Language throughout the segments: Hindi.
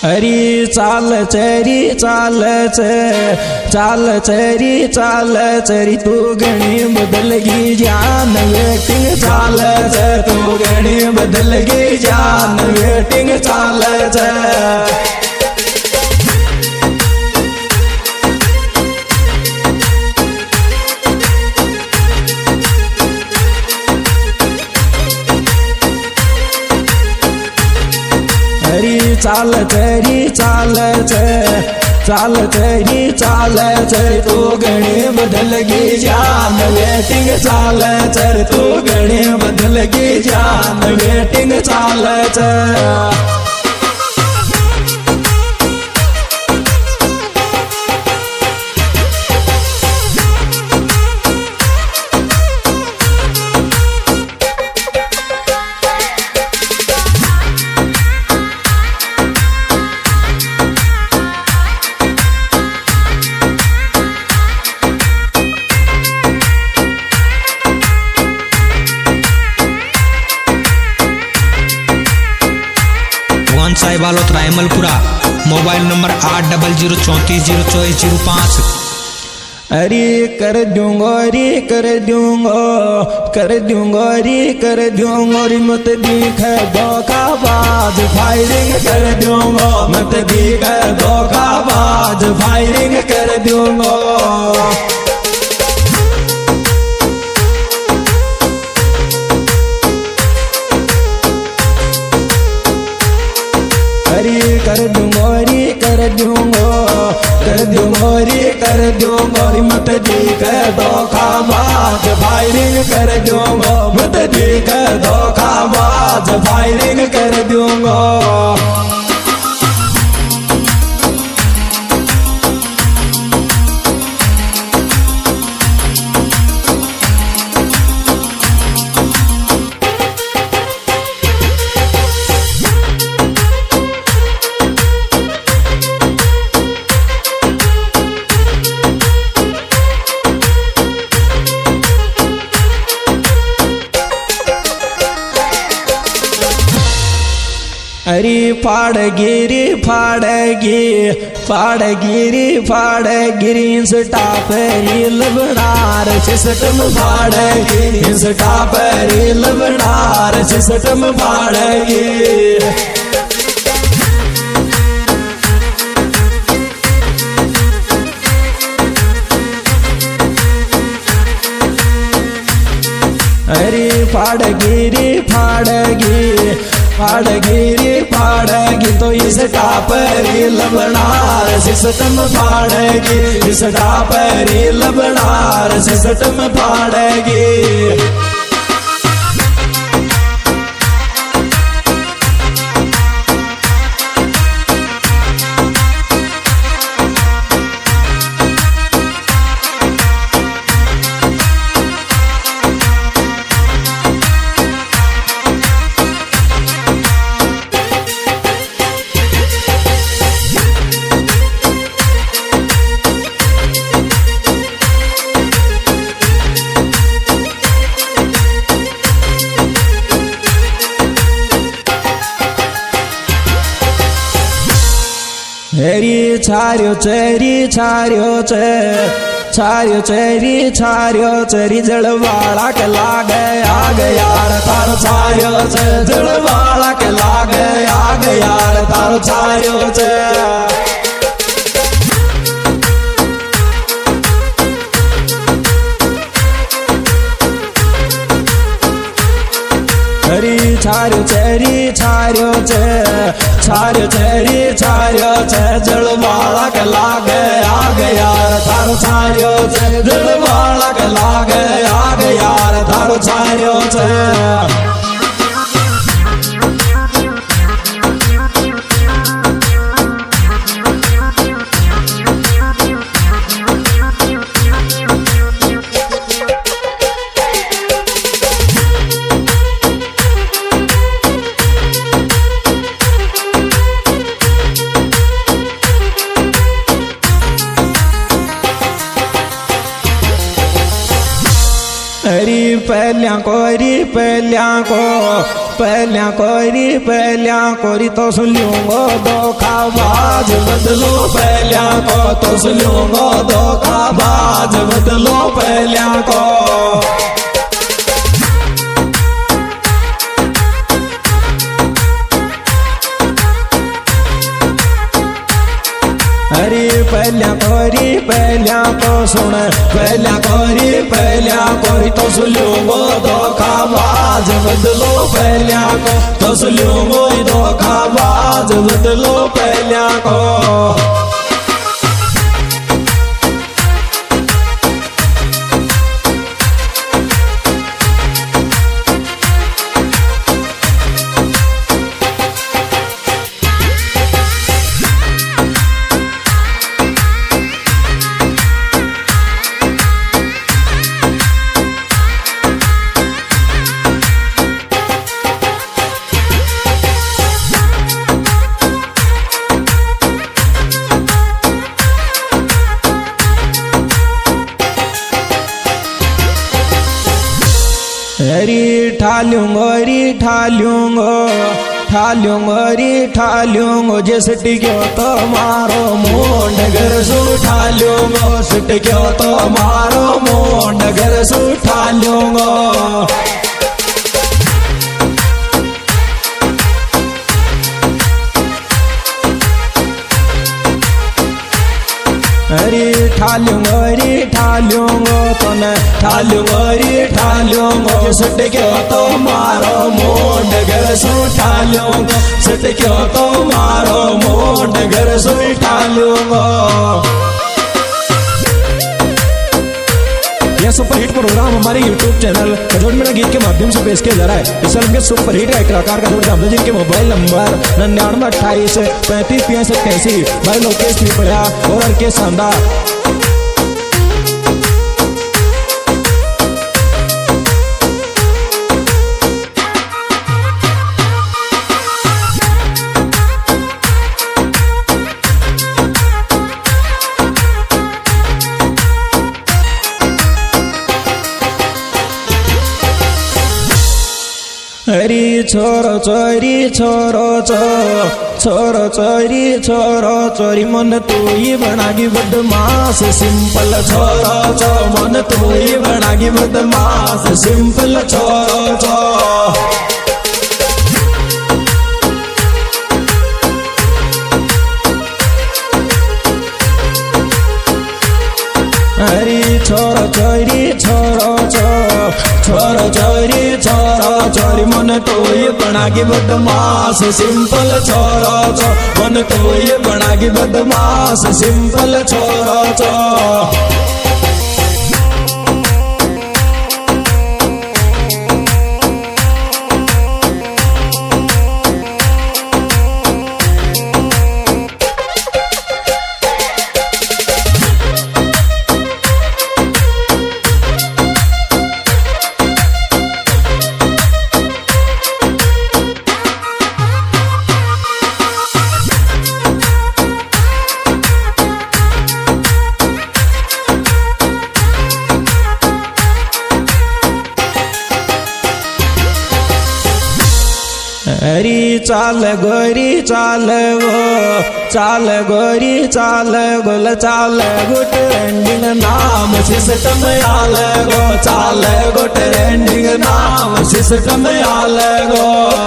हरी चाल चरी चाल चरी तू घणी बदल गई जान वेटिंग चाल तू घणी बदल गई जान वेटिंग चाल चाल चरी चाल चरी तू घणी बदल गई जान वेटिंग चाल चर तू घणी बदल गई जान वेटिंग चाल साई बालोत रायमलपुरा मोबाइल नंबर 8004302405। अरे कर दूंगा री मत दिख धोखाबाज फायरिंग कर दूंगा मत दिख धोखाबाज फायरिंग कर दूंगा। कर दूंगा मत दिख धोखाबाज फायरिंग कर दूंगा मत दिख धोखाबाज फायरिंग कर दूंगा। अरे फाड़गिरी इंस्टा पर रील बनार सिस्टम फाड़गी इंस्टा पर रील बनार सिस्टम फाड़गी। अरे फाड़गी तो इस टापरी लबनार सिस्टम फाड़गी इस टापरी लबनार सिस्टम फाड़गी। हेरी छार्यो चरी जलवाड़ा के लागे आग यार तारो छार्यो जलवाड़ा के लागे आग यार तारो छार्यो छार्यो जलवाड़ा के लागे आग यार तारो छार्यो जलवाड़ा के लागे आग यार तारो छार्यो हरी पहलिया कोरी तो सुन लूंगो धोखा धोखाबाज बदलो पहल्या को तो सुलूंगो धोखाबाज बदलो पहल्या को। अरे पहल्या को सुन पहल्या कोरी तो सुलूंगो धोखाबाज बदलो पहल्या को तो सुलूंगो धोखाबाज बदलो पहल्या को। ठालूंगो जे सिट गयो तो मारो मोंड घर सु ठालूंगो सिट गयो तो मारो मोंड घर सु ठालूंगो। अरे ठालूंगो तो न ठालूंगो सिट गयो तो मारो मोंड घर सु ठालूंगो सिट गयो तो मारो मोंड घर सु ठालूंगो। यह सुपरहिट प्रोग्राम हमारे YouTube चैनल कजोड़ मेरा गीत के माध्यम से पेश किया जा रहा है। इस फिल्म के सुपरहिट कलाकार का जोड़ जामदा जिनके मोबाइल नंबर 9928356587 भाई लोकेश त्रिपुरा और अरके शानदार। हरी छोरो चोरी मन तू ही बनागी बदमाश सिंपल छोरो मन तू ही बनागी बदमाश सिंपल छोरो। हरी छोरो चोरी मन तो ये बनागी बदमाश सिंपल छोरो मन तो ये बनागी बदमाश सिंपल छोरो। हरी चाल गोरी चाल गोल चाल गुट एंडिंग नाम सिस्टम आल गो चाल गुट एंडिंग नाम सिस्टम आल गो।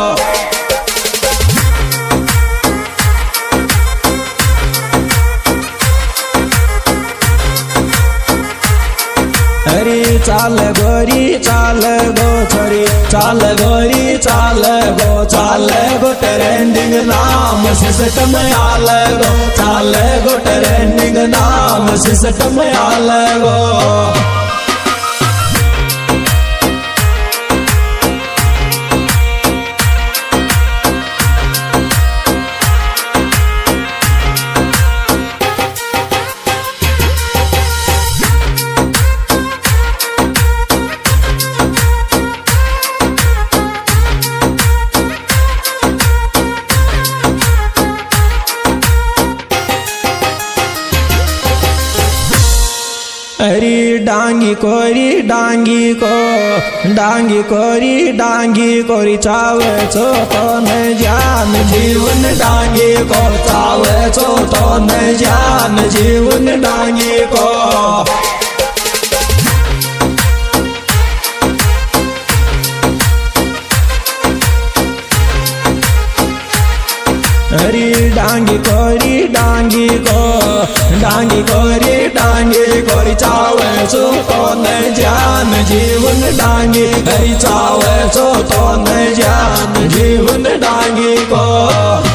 हरी चाल गोरी चाल गो छोरी चाल गोरी चाल गो ट्रेंडिंग नाम सिस्टम आल गो चाल गो ट्रेंडिंग नाम सिस्टम आल गो। हरी डांगी कोरी चावचो तो न जान जीवन डांगी को चावचो तो न जान जीवन डांगी को हरी डांगी कोरी चावचो तो न जान जीवन डांगी हरी चावचो तो न जान जीवन डांगी को